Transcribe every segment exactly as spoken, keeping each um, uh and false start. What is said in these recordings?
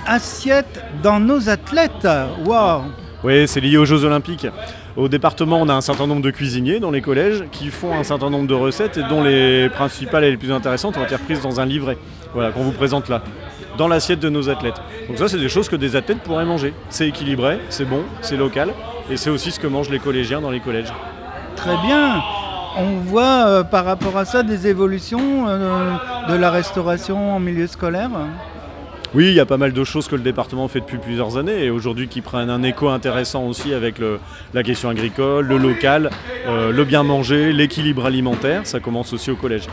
assiette dans nos athlètes. Waouh! Oui, c'est lié aux Jeux Olympiques. Au département, on a un certain nombre de cuisiniers dans les collèges qui font un certain nombre de recettes et dont les principales et les plus intéressantes ont été reprises dans un livret, voilà, qu'on vous présente là, dans l'assiette de nos athlètes. Donc ça, c'est des choses que des athlètes pourraient manger. C'est équilibré, c'est bon, c'est local et c'est aussi ce que mangent les collégiens dans les collèges. Très bien. On voit euh, par rapport à ça des évolutions euh, de la restauration en milieu scolaire. Oui, il y a pas mal de choses que le département fait depuis plusieurs années et aujourd'hui qui prennent un écho intéressant aussi avec le, la question agricole, le local, euh, le bien manger, l'équilibre alimentaire. Ça commence aussi au collège.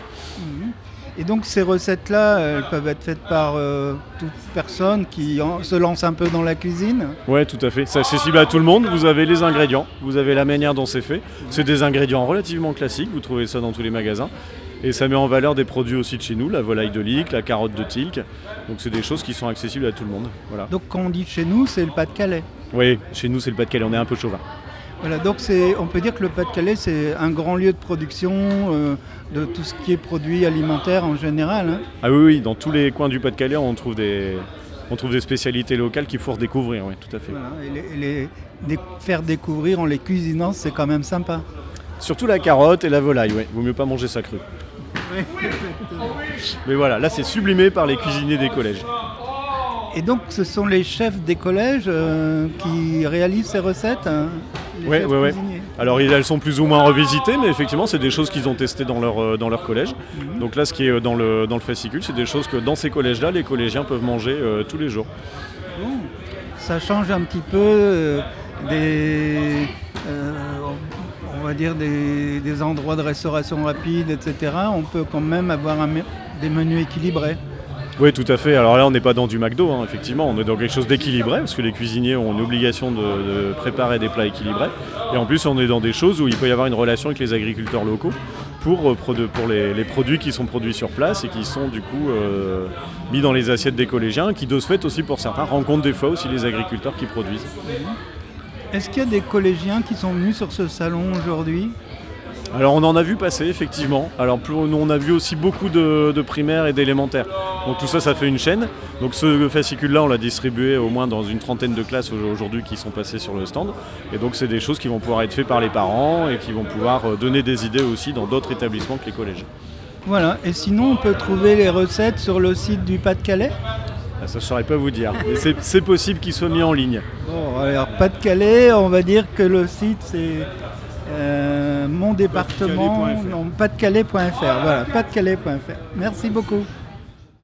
Et donc ces recettes-là, elles peuvent être faites par euh, toute personne qui en, se lance un peu dans la cuisine. Oui, tout à fait. C'est accessible à tout le monde. Vous avez les ingrédients, vous avez la manière dont c'est fait. C'est des ingrédients relativement classiques, vous trouvez ça dans tous les magasins. Et ça met en valeur des produits aussi de chez nous, la volaille de Lique, la carotte de Tilk. Donc c'est des choses qui sont accessibles à tout le monde. Voilà. Donc quand on dit chez nous, c'est le Pas-de-Calais. Oui, chez nous c'est le Pas-de-Calais, on est un peu chauvin. Voilà, donc c'est, on peut dire que le Pas-de-Calais c'est un grand lieu de production euh, de tout ce qui est produits alimentaires en général. Hein. Ah oui, oui, dans tous les coins du Pas-de-Calais on trouve des, on trouve des spécialités locales qu'il faut redécouvrir, oui, tout à fait. Voilà, et les, et les faire découvrir en les cuisinant, c'est quand même sympa. Surtout la carotte et la volaille, oui, vaut mieux pas manger ça cru. Oui, exactement. Mais voilà, là c'est sublimé par les cuisiniers des collèges. Et donc ce sont les chefs des collèges euh, qui réalisent ces recettes, hein, Oui, oui, oui. Alors elles sont plus ou moins revisitées, mais effectivement c'est des choses qu'ils ont testées dans leur, euh, dans leur collège. Mm-hmm. Donc là ce qui est dans le, dans le fascicule, c'est des choses que dans ces collèges-là, les collégiens peuvent manger euh, tous les jours. Bon. Ça change un petit peu euh, des... Euh, on va dire des, des endroits de restauration rapide, et cetera. On peut quand même avoir un, des menus équilibrés. Oui, tout à fait. Alors là, on n'est pas dans du McDo, hein, effectivement. On est dans quelque chose d'équilibré, parce que les cuisiniers ont une obligation de, de préparer des plats équilibrés. Et en plus, on est dans des choses où il peut y avoir une relation avec les agriculteurs locaux pour, pour les, les produits qui sont produits sur place et qui sont du coup euh, mis dans les assiettes des collégiens, qui de ce fait aussi, pour certains, rencontrent des fois aussi les agriculteurs qui produisent. Est-ce qu'il y a des collégiens qui sont venus sur ce salon aujourd'hui ? Alors on en a vu passer effectivement. Alors nous on a vu aussi beaucoup de, de primaires et d'élémentaires. Donc tout ça, ça fait une chaîne. Donc ce fascicule-là, on l'a distribué au moins dans une trentaine de classes aujourd'hui qui sont passées sur le stand. Et donc c'est des choses qui vont pouvoir être faites par les parents et qui vont pouvoir donner des idées aussi dans d'autres établissements que les collèges. Voilà. Et sinon, on peut trouver les recettes sur le site du Pas-de-Calais ? Ça, je ne saurais pas vous dire. Mais c'est, c'est possible qu'il soit mis en ligne. Bon, alors Pas-de-Calais, on va dire que le site c'est euh, mon département, pas de calais point f r. Voilà, pas de calais point f r. Merci beaucoup.